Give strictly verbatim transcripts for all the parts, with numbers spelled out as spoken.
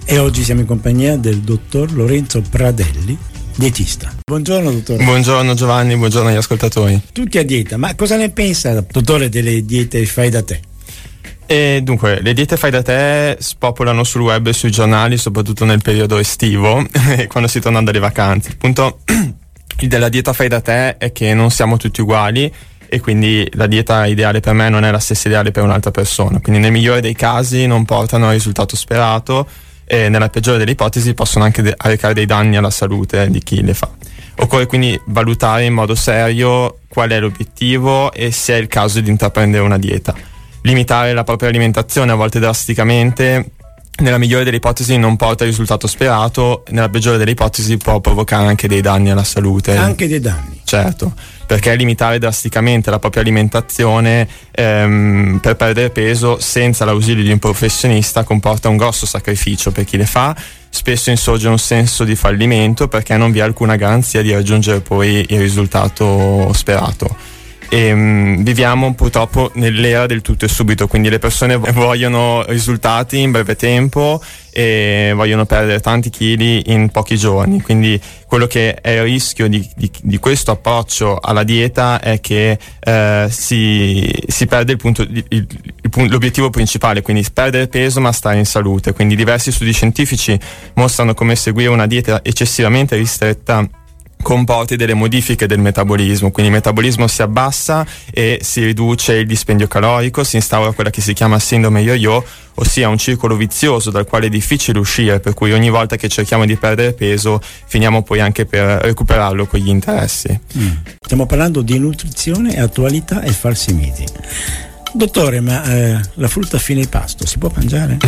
E oggi siamo in compagnia del dottor Lorenzo Pradelli, dietista. Buongiorno dottore. Buongiorno Giovanni, buongiorno agli ascoltatori. Tutti a dieta, ma cosa ne pensa dottore delle diete fai da te? E dunque, le diete fai da te spopolano sul web e sui giornali, soprattutto nel periodo estivo, quando si torna dalle vacanze. Il punto della dieta fai da te è che non siamo tutti uguali e quindi la dieta ideale per me non è la stessa ideale per un'altra persona. Quindi nel migliore dei casi non portano al risultato sperato e nella peggiore delle ipotesi possono anche de- arrecare dei danni alla salute di chi le fa. Occorre quindi valutare in modo serio qual è l'obiettivo e se è il caso di intraprendere una dieta. Limitare la propria alimentazione, a volte drasticamente, nella migliore delle ipotesi non porta al risultato sperato, nella peggiore delle ipotesi può provocare anche dei danni alla salute. Anche dei danni? Certo, perché limitare drasticamente la propria alimentazione ehm, per perdere peso senza l'ausilio di un professionista comporta un grosso sacrificio per chi le fa. Spesso insorge un senso di fallimento perché non vi è alcuna garanzia di raggiungere poi il risultato sperato. E, um, viviamo purtroppo nell'era del tutto e subito, quindi le persone vogliono risultati in breve tempo e vogliono perdere tanti chili in pochi giorni, quindi quello che è il rischio di, di, di questo approccio alla dieta è che eh, si, si perde il punto, il, il, il, l'obiettivo principale, quindi perdere peso ma stare in salute. Quindi diversi studi scientifici mostrano come seguire una dieta eccessivamente ristretta comporti delle modifiche del metabolismo, quindi il metabolismo si abbassa e si riduce il dispendio calorico, si instaura quella che si chiama sindrome yo-yo, ossia un circolo vizioso dal quale è difficile uscire, per cui ogni volta che cerchiamo di perdere peso finiamo poi anche per recuperarlo con gli interessi. Mm. Stiamo parlando di nutrizione, attualità e falsi miti. Dottore, ma eh, la frutta a fine pasto si può mangiare?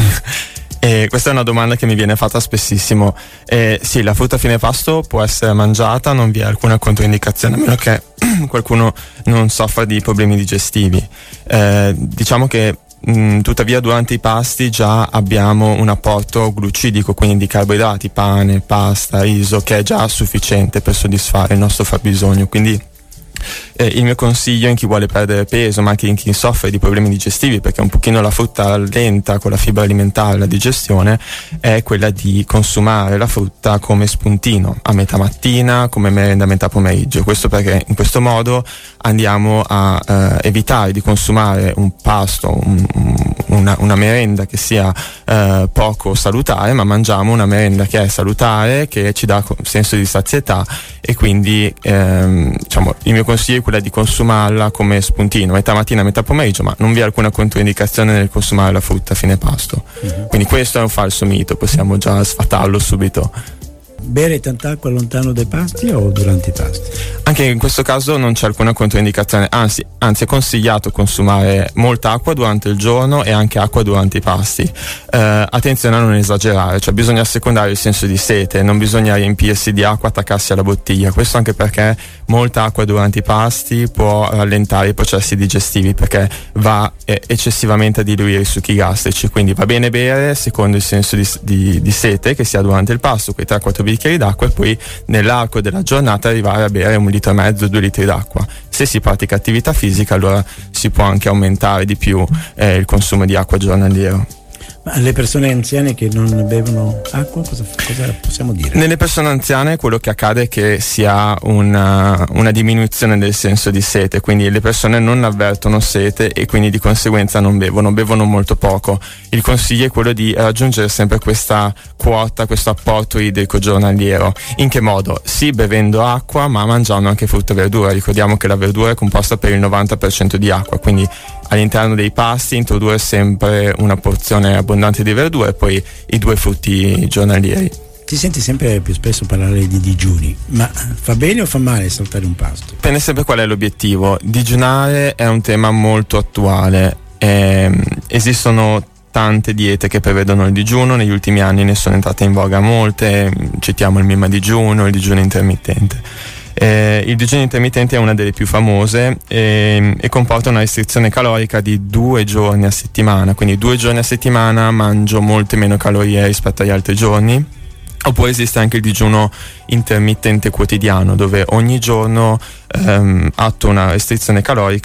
E questa è una domanda che mi viene fatta spessissimo. Eh, sì, la frutta a fine pasto può essere mangiata, non vi è alcuna controindicazione, a meno che qualcuno non soffra di problemi digestivi. Eh, diciamo che mh, tuttavia durante i pasti già abbiamo un apporto glucidico, quindi di carboidrati, pane, pasta, riso, che è già sufficiente per soddisfare il nostro fabbisogno. Quindi Eh, il mio consiglio in chi vuole perdere peso, ma anche in chi soffre di problemi digestivi, perché un pochino la frutta lenta con la fibra alimentare la digestione, è quella di consumare la frutta come spuntino a metà mattina, come merenda a metà pomeriggio. Questo perché in questo modo andiamo a eh, evitare di consumare un pasto, un, una, una merenda che sia eh, poco salutare, ma mangiamo una merenda che è salutare, che ci dà senso di sazietà, e quindi ehm, diciamo il mio consiglio è quella di consumarla come spuntino metà mattina, metà pomeriggio, ma non vi è alcuna controindicazione nel consumare la frutta a fine pasto. Uh-huh. Quindi questo è un falso mito, possiamo già sfatarlo subito. Bere tanta acqua lontano dai pasti o durante i pasti? Anche in questo caso non c'è alcuna controindicazione, anzi, anzi è consigliato consumare molta acqua durante il giorno e anche acqua durante i pasti. Eh, attenzione a non esagerare, cioè bisogna assecondare il senso di sete, non bisogna riempirsi di acqua, attaccarsi alla bottiglia. Questo anche perché molta acqua durante i pasti può rallentare i processi digestivi, perché va eh, eccessivamente a diluire i succhi gastrici. Quindi va bene bere secondo il senso di, di, di sete che si ha durante il pasto, quei tre quattro bicchieri d'acqua, e poi nell'arco della giornata arrivare a bere un litro e mezzo, due litri d'acqua. Se si pratica attività fisica, allora si può anche aumentare di più eh, il consumo di acqua giornaliero. Ma le persone anziane che non bevono acqua, cosa, cosa possiamo dire? Nelle persone anziane quello che accade è che si ha una, una diminuzione del senso di sete, quindi le persone non avvertono sete e quindi di conseguenza non bevono, bevono molto poco. Il consiglio è quello di raggiungere sempre questa quota, questo apporto idrico giornaliero. In che modo? Sì, bevendo acqua, ma mangiando anche frutta e verdura. Ricordiamo che la verdura è composta per il novanta per cento di acqua, quindi all'interno dei pasti introdurre sempre una porzione abbondante di verdura e poi i due frutti giornalieri. Si sente sempre più spesso parlare di digiuni, ma fa bene o fa male saltare un pasto? Dipende sempre qual è l'obiettivo. Digiunare è un tema molto attuale. Eh, esistono tante diete che prevedono il digiuno, negli ultimi anni ne sono entrate in voga molte, citiamo il Mima digiuno, il digiuno intermittente. Eh, il digiuno intermittente è una delle più famose e, e comporta una restrizione calorica di due giorni a settimana, quindi due giorni a settimana mangio molte meno calorie rispetto agli altri giorni. Oppure esiste anche il digiuno intermittente quotidiano, dove ogni giorno ehm, atto una restrizione calorica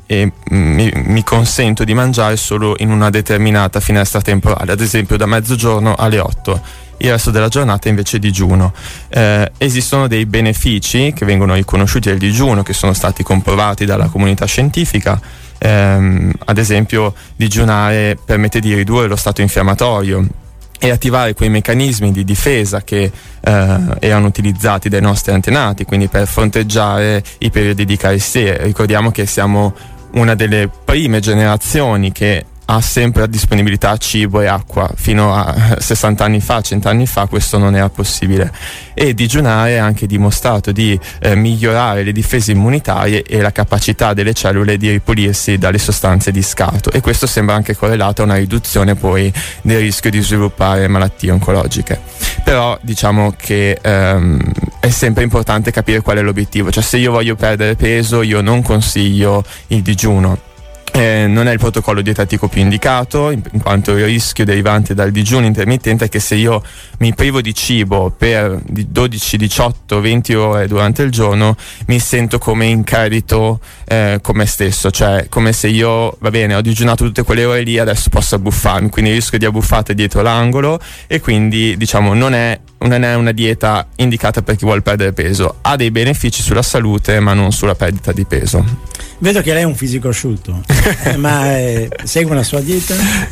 e mi, mi consento di mangiare solo in una determinata finestra temporale, ad esempio da mezzogiorno alle otto. Il resto della giornata invece digiuno. Eh, esistono dei benefici che vengono riconosciuti del digiuno, che sono stati comprovati dalla comunità scientifica. Eh, ad esempio, digiunare permette di ridurre lo stato infiammatorio e attivare quei meccanismi di difesa che eh, erano utilizzati dai nostri antenati, quindi per fronteggiare i periodi di carestia. Ricordiamo che siamo una delle prime generazioni che ha sempre a disponibilità cibo e acqua. Fino a sessanta anni fa, cento anni fa questo non era possibile, e digiunare ha anche dimostrato di eh, migliorare le difese immunitarie e la capacità delle cellule di ripulirsi dalle sostanze di scarto, e questo sembra anche correlato a una riduzione poi del rischio di sviluppare malattie oncologiche. Però diciamo che ehm, è sempre importante capire qual è l'obiettivo, cioè se io voglio perdere peso io non consiglio il digiuno. Eh, non è il protocollo dietetico più indicato, in, in quanto il rischio derivante dal digiuno intermittente è che se io mi privo di cibo per dodici, diciotto, venti ore durante il giorno, mi sento come in credito eh, con me stesso, cioè come se io, va bene, ho digiunato tutte quelle ore lì, adesso posso abbuffarmi, quindi il rischio di abbuffate è dietro l'angolo, e quindi diciamo non è non è una dieta indicata per chi vuole perdere peso. Ha dei benefici sulla salute ma non sulla perdita di peso. Vedo che lei è un fisico asciutto, eh, ma eh, segue una sua dieta?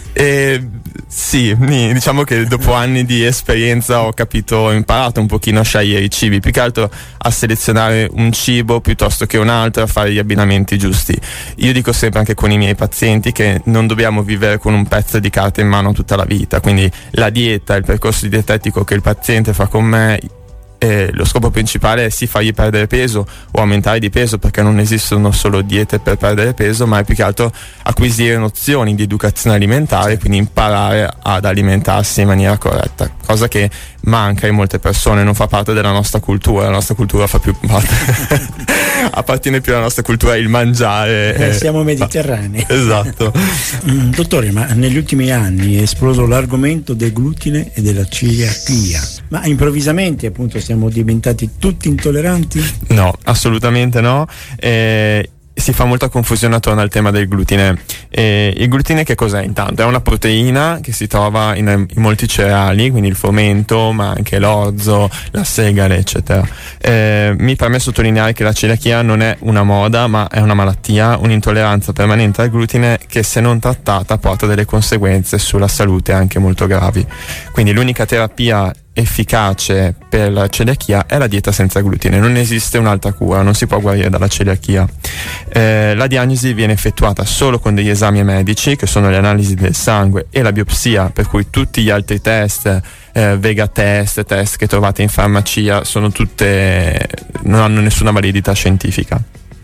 Eh, sì, diciamo che dopo anni di esperienza ho capito, ho imparato un pochino a scegliere i cibi, più che altro a selezionare un cibo piuttosto che un altro, a fare gli abbinamenti giusti. Io dico sempre anche con i miei pazienti che non dobbiamo vivere con un pezzo di carta in mano tutta la vita, quindi la dieta, il percorso dietetico che il paziente fa con me, eh, lo scopo principale è sì fargli perdere peso o aumentare di peso, perché non esistono solo diete per perdere peso, ma è più che altro acquisire nozioni di educazione alimentare, quindi imparare ad alimentarsi in maniera corretta, cosa che manca in molte persone, non fa parte della nostra cultura. La nostra cultura fa più parte appartiene più alla nostra cultura il mangiare. Eh, siamo mediterranei. Esatto. Mm, dottore, ma negli ultimi anni è esploso l'argomento del glutine e della celiachia, ma improvvisamente appunto siamo diventati tutti intolleranti? No, assolutamente no. Eh, si fa molta confusione attorno al tema del glutine. Eh, il glutine che cos'è intanto? È una proteina che si trova in, in molti cereali, quindi il frumento, ma anche l'orzo, la segale, eccetera. Eh, mi permette sottolineare che la celiachia non è una moda, ma è una malattia, un'intolleranza permanente al glutine che, se non trattata, porta delle conseguenze sulla salute anche molto gravi. Quindi l'unica terapia efficace per la celiachia è la dieta senza glutine, non esiste un'altra cura, non si può guarire dalla celiachia. Eh, la diagnosi viene effettuata solo con degli esami medici, che sono le analisi del sangue e la biopsia, per cui tutti gli altri test, eh, Vega test, test che trovate in farmacia, sono tutte, non hanno nessuna validità scientifica.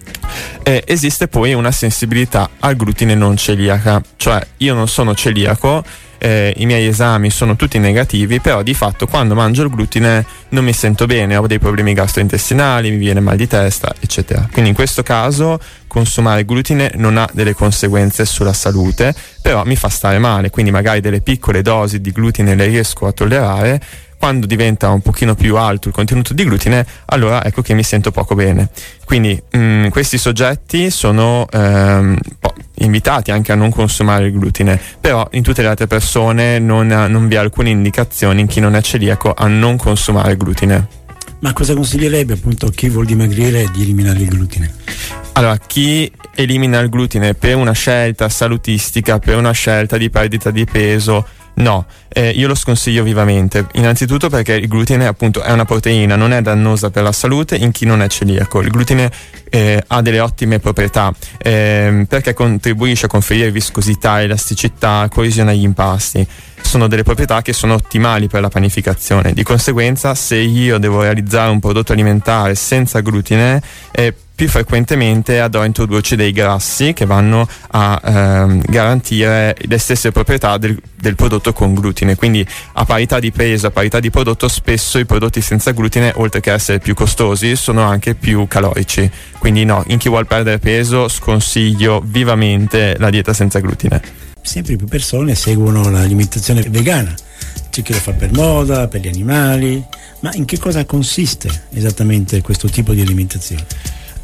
Eh, esiste poi una sensibilità al glutine non celiaca, cioè io non sono celiaco, eh, i miei esami sono tutti negativi, però di fatto quando mangio il glutine non mi sento bene, ho dei problemi gastrointestinali, mi viene mal di testa, eccetera. Quindi in questo caso consumare glutine non ha delle conseguenze sulla salute, però mi fa stare male, quindi magari delle piccole dosi di glutine le riesco a tollerare. Quando diventa un pochino più alto il contenuto di glutine, allora ecco che mi sento poco bene. Quindi mh, questi soggetti sono ehm, invitati anche a non consumare il glutine, però in tutte le altre persone non, non vi è alcuna indicazione in chi non è celiaco a non consumare glutine. Ma cosa consiglierebbe appunto a chi vuol dimagrire di eliminare il glutine? Allora, chi elimina il glutine per una scelta salutistica, per una scelta di perdita di peso, no, eh, io lo sconsiglio vivamente. Innanzitutto perché il glutine appunto è una proteina, non è dannosa per la salute in chi non è celiaco. Il glutine eh, ha delle ottime proprietà eh, perché contribuisce a conferire viscosità, elasticità, coesione agli impasti. Sono delle proprietà che sono ottimali per la panificazione. Di conseguenza, se io devo realizzare un prodotto alimentare senza glutine, eh, più frequentemente andrò a introdurci dei grassi che vanno a ehm, garantire le stesse proprietà del, del prodotto con glutine. Quindi a parità di peso, a parità di prodotto, spesso i prodotti senza glutine, oltre che essere più costosi, sono anche più calorici. Quindi no, in chi vuole perdere peso sconsiglio vivamente la dieta senza glutine. Sempre più persone seguono l'alimentazione vegana, c'è chi lo fa per moda, per gli animali, ma in che cosa consiste esattamente questo tipo di alimentazione?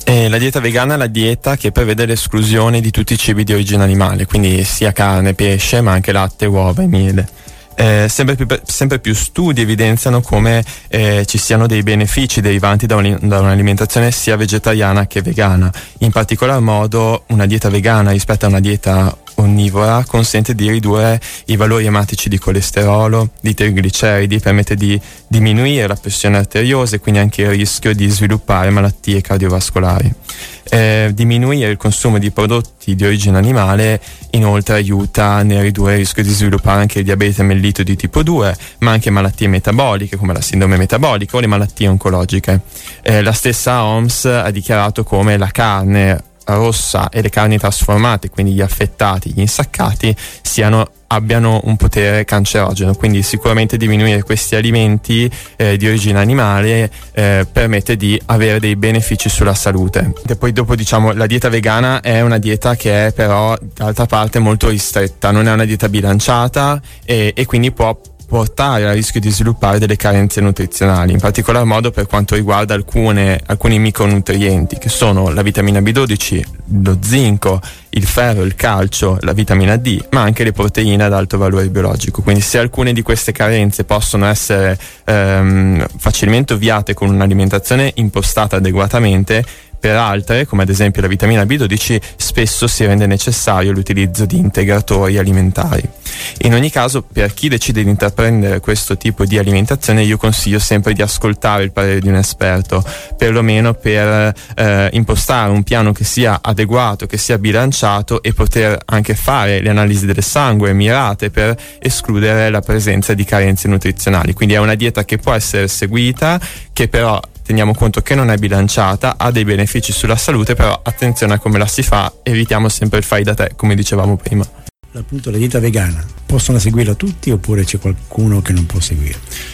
E la dieta vegana è la dieta che prevede l'esclusione di tutti i cibi di origine animale, quindi sia carne, pesce, ma anche latte, uova e miele. Eh, sempre, più, sempre più studi evidenziano come eh, ci siano dei benefici derivanti da, un, da un'alimentazione sia vegetariana che vegana. In particolar modo una dieta vegana rispetto a una dieta onnivora consente di ridurre i valori ematici di colesterolo, di trigliceridi, permette di diminuire la pressione arteriosa e quindi anche il rischio di sviluppare malattie cardiovascolari. Eh, diminuire il consumo di prodotti di origine animale inoltre aiuta nel ridurre il rischio di sviluppare anche il diabete mellito di tipo due, ma anche malattie metaboliche come la sindrome metabolica o le malattie oncologiche. Eh, la stessa O M S ha dichiarato come la carne rossa e le carni trasformate, quindi gli affettati, gli insaccati, siano abbiano un potere cancerogeno, quindi sicuramente diminuire questi alimenti eh, di origine animale eh, permette di avere dei benefici sulla salute. E poi dopo, diciamo, la dieta vegana è una dieta che è però d'altra parte molto ristretta, non è una dieta bilanciata e, e quindi può portare al rischio di sviluppare delle carenze nutrizionali, in particolar modo per quanto riguarda alcune, alcuni micronutrienti che sono la vitamina B dodici, lo zinco, il ferro, il calcio, la vitamina D, ma anche le proteine ad alto valore biologico. Quindi se alcune di queste carenze possono essere ehm, facilmente ovviate con un'alimentazione impostata adeguatamente, per altre, come ad esempio la vitamina B dodici, spesso si rende necessario l'utilizzo di integratori alimentari. In ogni caso, per chi decide di intraprendere questo tipo di alimentazione, io consiglio sempre di ascoltare il parere di un esperto, perlomeno per eh, impostare un piano che sia adeguato, che sia bilanciato e poter anche fare le analisi del sangue mirate per escludere la presenza di carenze nutrizionali. Quindi è una dieta che può essere seguita, che però teniamo conto che non è bilanciata, ha dei benefici sulla salute, però attenzione a come la si fa, evitiamo sempre il fai da te, come dicevamo prima. Appunto, la dieta vegana, possono seguirla tutti oppure c'è qualcuno che non può seguire?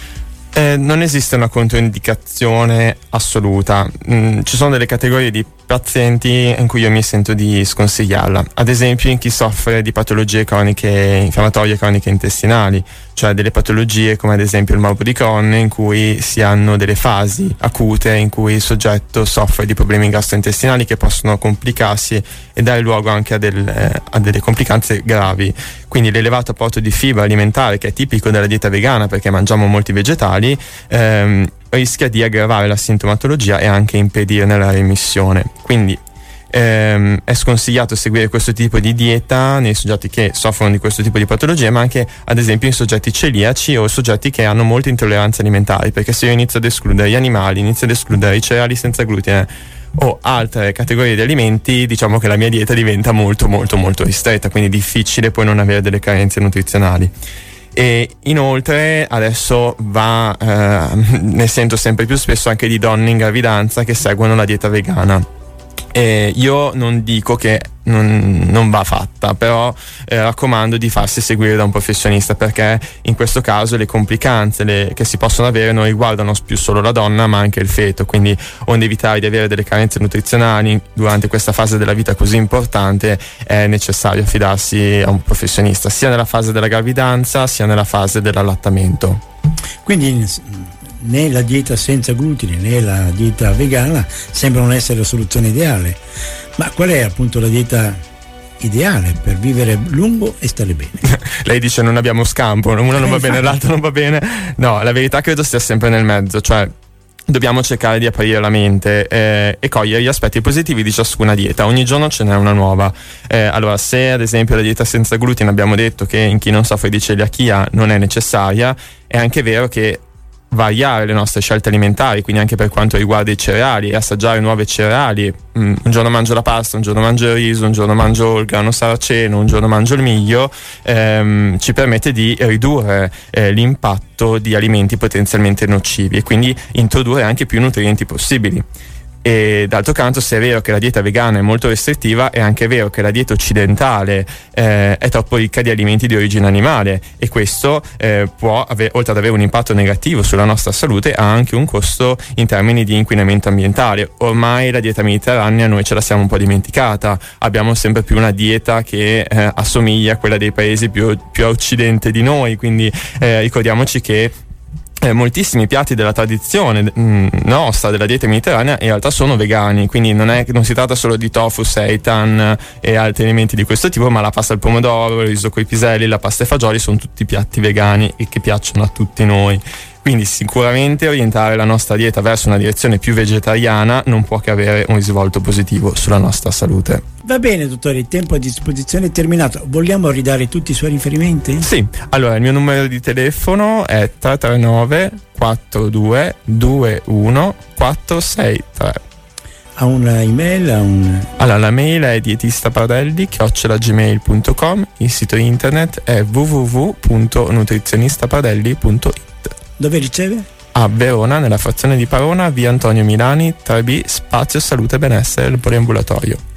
Eh, non esiste una controindicazione assoluta. Mm, ci sono delle categorie di pazienti in cui io mi sento di sconsigliarla, ad esempio in chi soffre di patologie croniche infiammatorie croniche intestinali, cioè delle patologie come ad esempio il morbo di Crohn, in cui si hanno delle fasi acute in cui il soggetto soffre di problemi gastrointestinali che possono complicarsi e dare luogo anche a, del, eh, a delle complicanze gravi. Quindi l'elevato apporto di fibra alimentare, che è tipico della dieta vegana perché mangiamo molti vegetali, ehm, rischia di aggravare la sintomatologia e anche impedirne la remissione. Quindi ehm, è sconsigliato seguire questo tipo di dieta nei soggetti che soffrono di questo tipo di patologie, ma anche ad esempio in soggetti celiaci o soggetti che hanno molte intolleranze alimentari, perché se io inizio ad escludere gli animali, inizio ad escludere i cereali senza glutine o altre categorie di alimenti, diciamo che la mia dieta diventa molto molto molto ristretta, quindi difficile poi non avere delle carenze nutrizionali. E inoltre adesso va, eh, ne sento sempre più spesso anche di donne in gravidanza che seguono la dieta vegana. E io non dico che non, non va fatta, però eh, raccomando di farsi seguire da un professionista, perché in questo caso le complicanze le, che si possono avere non riguardano più solo la donna ma anche il feto, quindi onde evitare di avere delle carenze nutrizionali durante questa fase della vita così importante è necessario affidarsi a un professionista, sia nella fase della gravidanza sia nella fase dell'allattamento. Quindi né la dieta senza glutine né la dieta vegana sembrano essere la soluzione ideale, ma qual è appunto la dieta ideale per vivere lungo e stare bene? Lei dice non abbiamo scampo, una non va bene, l'altra non va bene. No, la verità credo stia sempre nel mezzo, cioè dobbiamo cercare di aprire la mente eh, e cogliere gli aspetti positivi di ciascuna dieta. Ogni giorno ce n'è una nuova. Eh, allora, se ad esempio la dieta senza glutine abbiamo detto che in chi non soffre di celiachia non è necessaria, è anche vero che variare le nostre scelte alimentari, quindi anche per quanto riguarda i cereali, e assaggiare nuove cereali, mm, un giorno mangio la pasta, un giorno mangio il riso, un giorno mangio il grano saraceno, un giorno mangio il miglio, ehm, ci permette di ridurre eh, l'impatto di alimenti potenzialmente nocivi e quindi introdurre anche più nutrienti possibili. E d'altro canto, se è vero che la dieta vegana è molto restrittiva, è anche vero che la dieta occidentale eh, è troppo ricca di alimenti di origine animale, e questo eh, può, ave- oltre ad avere un impatto negativo sulla nostra salute, ha anche un costo in termini di inquinamento ambientale. Ormai la dieta mediterranea noi ce la siamo un po' dimenticata, abbiamo sempre più una dieta che eh, assomiglia a quella dei paesi più, più a occidente di noi, quindi eh, ricordiamoci che Eh, moltissimi piatti della tradizione mh, nostra, della dieta mediterranea, in realtà sono vegani, quindi non, è, non si tratta solo di tofu, seitan e altri elementi di questo tipo, ma la pasta al pomodoro, il riso coi piselli, la pasta e fagioli sono tutti piatti vegani e che piacciono a tutti noi. Quindi sicuramente orientare la nostra dieta verso una direzione più vegetariana non può che avere un risvolto positivo sulla nostra salute. Va bene, dottore, il tempo a disposizione è terminato. Vogliamo ridare tutti i suoi riferimenti? Sì, allora il mio numero di telefono è tre tre nove quattro due due uno quattro sei tre. Ha una email? Ha un... Allora, la mail è dietistapardelli chiocciola gmail punto com, il sito internet è w w w punto nutrizionistapardelli punto it. Dove riceve? A Verona, nella frazione di Parona, via Antonio Milani tre B, spazio salute e benessere, il poliambulatorio.